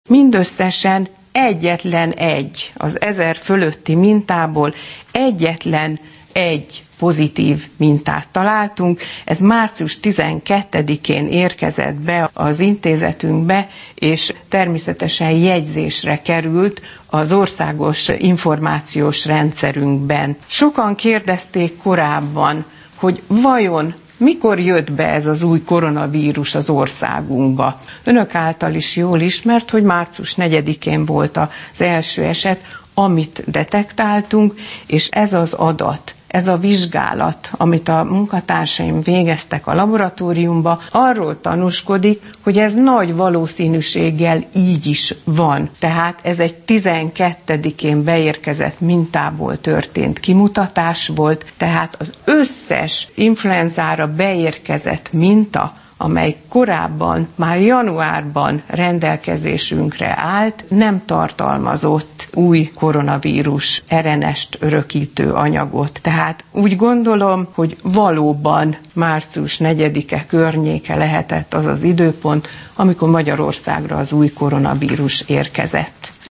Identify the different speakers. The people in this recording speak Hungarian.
Speaker 1: mindösszesen egyetlen egy, az 1000 fölötti mintából egyetlen egy pozitív mintát találtunk. Ez március 12-én érkezett be az intézetünkbe, és természetesen jegyzésre került az országos információs rendszerünkben. Sokan kérdezték korábban, hogy vajon mikor jött be ez az új koronavírus az országunkba. Önök által is jól ismert, hogy március 4-én volt az első eset, amit detektáltunk, és ez az adat, ez a vizsgálat, amit a munkatársaim végeztek a laboratóriumba, arról tanúskodik, hogy ez nagy valószínűséggel így is van. Tehát ez egy 12-én beérkezett mintából történt kimutatás volt, tehát az összes influenzára beérkezett minta, amely korábban, már januárban rendelkezésünkre állt, nem tartalmazott új koronavírus RNS-t örökítő anyagot. Tehát úgy gondolom, hogy valóban március 4-e környéke lehetett az az időpont, amikor Magyarországra az új koronavírus érkezett.